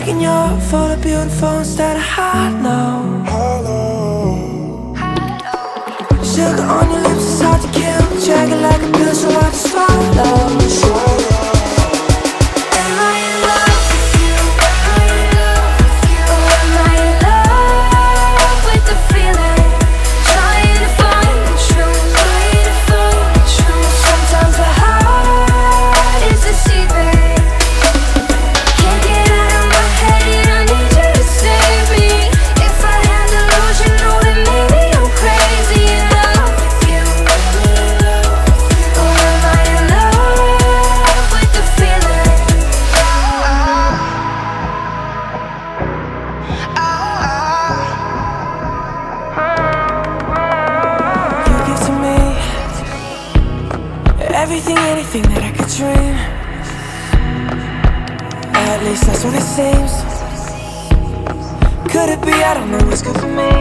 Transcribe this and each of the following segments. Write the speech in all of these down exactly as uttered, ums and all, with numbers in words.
thinking you're full of beautiful instead of hollow. Sugar on your lips is hard to kill. Dragging like a pill so hard to swallow. Am I in love with you? Am I in love with you? Or am I in love with the feeling? Trying to find the truth, trying to find the truth. Sometimes the heart is deceiving. Can't get out of my head, I need you to save me. If I had to lose, you know that maybe I'm crazy in love with you. Or am I in love with the feeling? You give to me everything, anything that I could dream. At least that's what it seems. Could it be? I don't know what's good for me.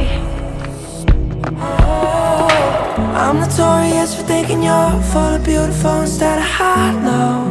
Oh, I'm notorious for thinking you're full of beautiful instead of hollow.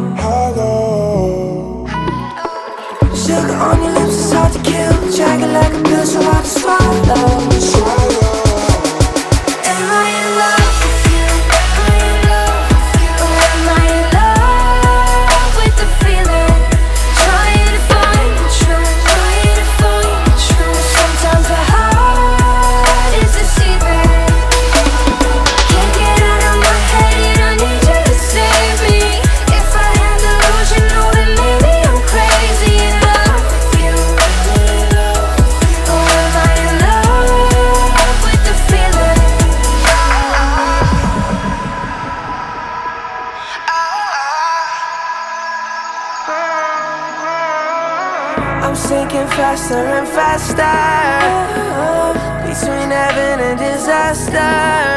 Sugar on your lips is hard to kill. Dragging like a pill so hard to swallow. Am I in love with you? Am I in love with you? Or am I in love with the feeling? Trying to find the truth, trying to find the truth. Sometimes the heart is deceiving. Can't get out of my head, I need you to save me. If I had to lose, you know that maybe I'm crazy in love with you. Or am I in love with the feeling? I'm sinking faster and faster between heaven and disaster.